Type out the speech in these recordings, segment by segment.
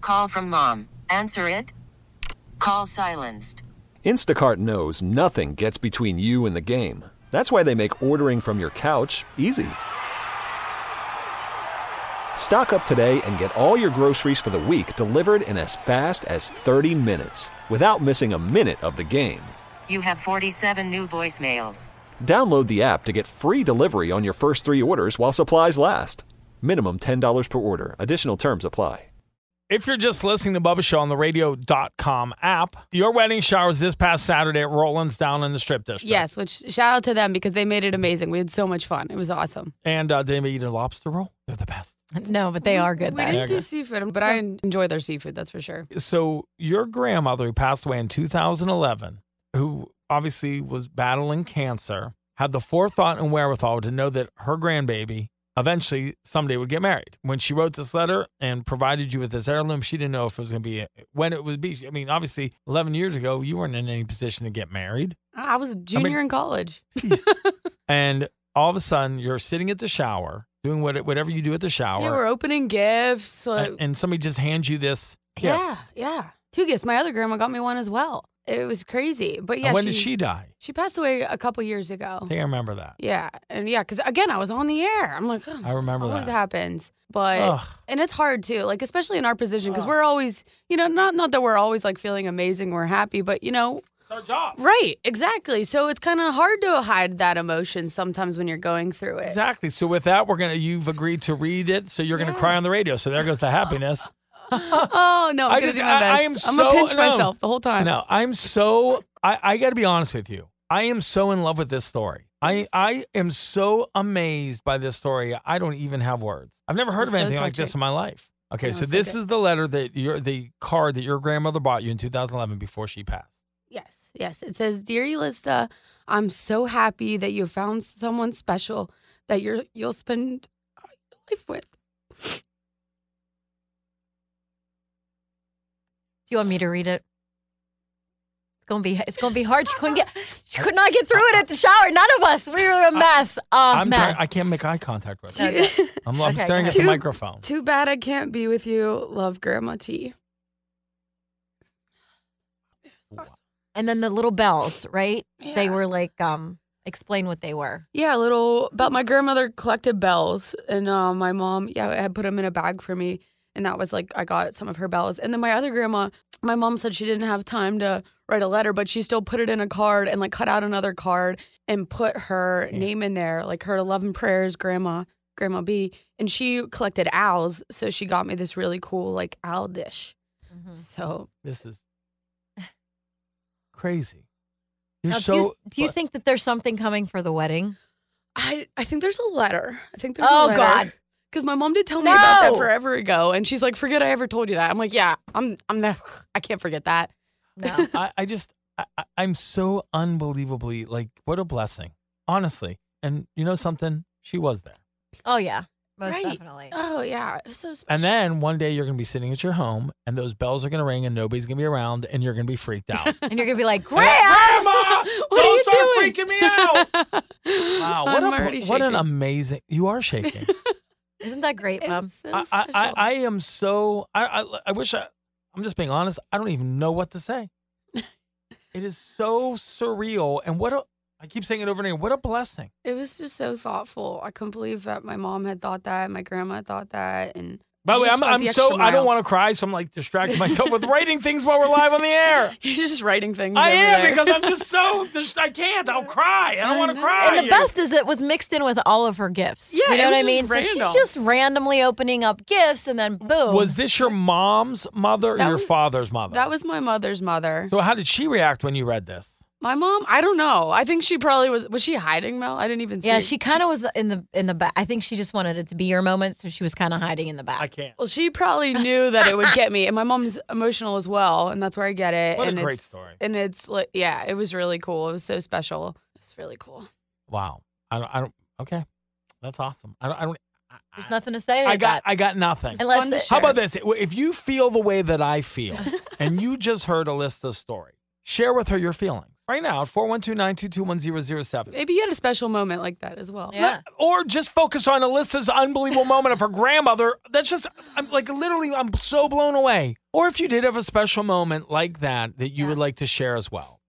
Call from mom. Answer it. Call silenced. Instacart knows nothing gets between you and the game. That's why they make ordering from your couch easy. Stock up today and get all your groceries for the week delivered in as fast as 30 minutes without missing a minute of the game. You have 47 new voicemails. Download the app to get free delivery on your first 3 orders while supplies last. Minimum $10 per order. Additional terms apply. If you're just listening to Bubba Show on the radio.com app, your wedding shower was this past Saturday at Roland's down in the Strip District. Yes, which shout out to them because they made it amazing. We had so much fun. It was awesome. And did anybody eat a lobster roll? They're the best. No, but they are good We there. didn't do seafood, but I enjoy their seafood, that's for sure. So your grandmother, who passed away in 2011, who obviously was battling cancer, had the forethought and wherewithal to know that her grandbaby eventually someday would get married. When she wrote this letter and provided you with this heirloom, she didn't know if it was going to be when it would be. I mean, obviously, 11 years ago, you weren't in any position to get married. I was a junior in college. And all of a sudden, you're sitting at the shower, doing whatever you do at the shower. Yeah, we're opening gifts. And somebody just hands you this gift. Yeah. 2 gifts. My other grandma got me one as well. It was crazy. But yeah, And when did she die? She passed away a couple years ago. I think I remember that. Yeah. And yeah, because again, I was on the air. I'm like, I remember that. always happens. But, and it's hard too, like, especially in our position, because we're always, not that we're always like feeling amazing, we're happy, but it's our job. Right, exactly. So it's kind of hard to hide that emotion sometimes when you're going through it. Exactly. So with that, you've agreed to read it, so you're going to cry on the radio. So there goes the happiness. Oh, no, I'm going to do my best. I'm going to pinch myself the whole time. No, I got to be honest with you. I am so in love with this story. I am so amazed by this story. I don't even have words. I've never heard of anything like this in my life. Okay, so this is the letter the card that your grandmother bought you in 2011 before she passed. Yes. It says, "Dear Elista, I'm so happy that you found someone special that you'll spend your life with." Do you want me to read it? It's gonna be hard. She could not get through it at the shower. None of us. We were a mess. I can't make eye contact with her. I'm staring at the microphone. Too bad I can't be with you. Love, Grandma T. Awesome. And then the little bells, right? Yeah. They were like, explain what they were. Yeah, my grandmother collected bells, and my mom, had put them in a bag for me. And that was like, I got some of her bells. And then my other grandma, my mom said she didn't have time to write a letter, but she still put it in a card and like cut out another card and put her name in there, like her 11 prayers, Grandma B. And she collected owls. So she got me this really cool like owl dish. Mm-hmm. So this is crazy. You're now, do you think that there's something coming for the wedding? I think there's a letter. Oh, God. Because my mom did tell me about that forever ago, and she's like, "Forget I ever told you that." I'm like, "Yeah, I can't forget that." No, I'm so unbelievably like, what a blessing, honestly. And you know something? She was there. Oh yeah, most definitely. Oh yeah, it was so special. And then one day you're gonna be sitting at your home, and those bells are gonna ring, and nobody's gonna be around, and you're gonna be freaked out. And you're gonna be like, Grandma, don't start freaking me out. Wow, what an amazing! You are shaking. Isn't that great, Mom? So I am so. I wish I'm just being honest. I don't even know what to say. It is so surreal, and I keep saying it over and over. What a blessing! It was just so thoughtful. I couldn't believe that my mom had thought that, my grandma had thought that, and. By the way, I don't want to cry, so I'm like distracting myself with writing things while we're live on the air. You're just writing things. I am because I'm just I can't. I'll cry. I don't want to cry. And the best is it was mixed in with all of her gifts. Yeah, you know what I mean? Random. So she's just randomly opening up gifts, and then boom. Was this your mom's mother or your father's mother? That was my mother's mother. So how did she react when you read this? My mom, I don't know. I think she probably was she hiding, Mel? I didn't even see. Yeah, she kind of was in the back. I think she just wanted it to be your moment, so she was kind of hiding in the back. I can't. Well, she probably knew that it would get me, and my mom's emotional as well, and that's where I get it. What and a great story. And it's like, yeah, it was really cool. It was so special. It's really cool. Wow. I don't. Okay, that's awesome. I don't. There's nothing to say to that. I got nothing. How about this? If you feel the way that I feel, and you just heard Alista's story, share with her your feelings. right now at 412-922-1007. Maybe you had a special moment like that as well. Yeah. Or just focus on Alyssa's unbelievable moment of her grandmother. That's just, I'm so blown away. Or if you did have a special moment like that you would like to share as well.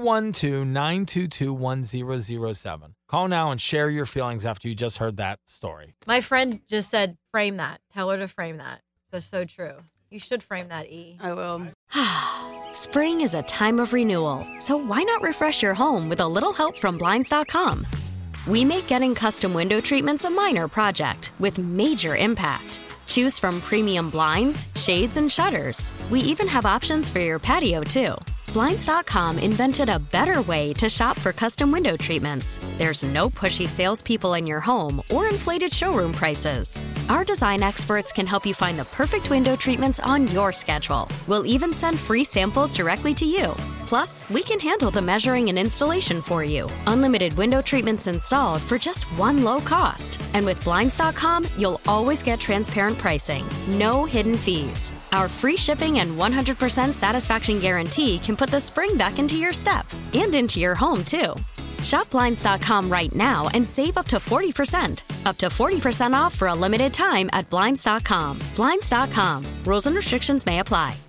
412-922-1007. Call now and share your feelings after you just heard that story. My friend just said, frame that. Tell her to frame that. That's so true. You should frame that, E. I will. Spring is a time of renewal, so why not refresh your home with a little help from Blinds.com? We make getting custom window treatments a minor project with major impact. Choose from premium blinds, shades, and shutters. We even have options for your patio, too. Blinds.com invented a better way to shop for custom window treatments. There's no pushy salespeople in your home or inflated showroom prices. Our design experts can help you find the perfect window treatments on your schedule. We'll even send free samples directly to you. Plus, we can handle the measuring and installation for you. Unlimited window treatments installed for just one low cost. And with Blinds.com, you'll always get transparent pricing. No hidden fees. Our free shipping and 100% satisfaction guarantee can put the spring back into your step and into your home, too. Shop Blinds.com right now and save up to 40%. Up to 40% off for a limited time at Blinds.com. Blinds.com. Rules and restrictions may apply.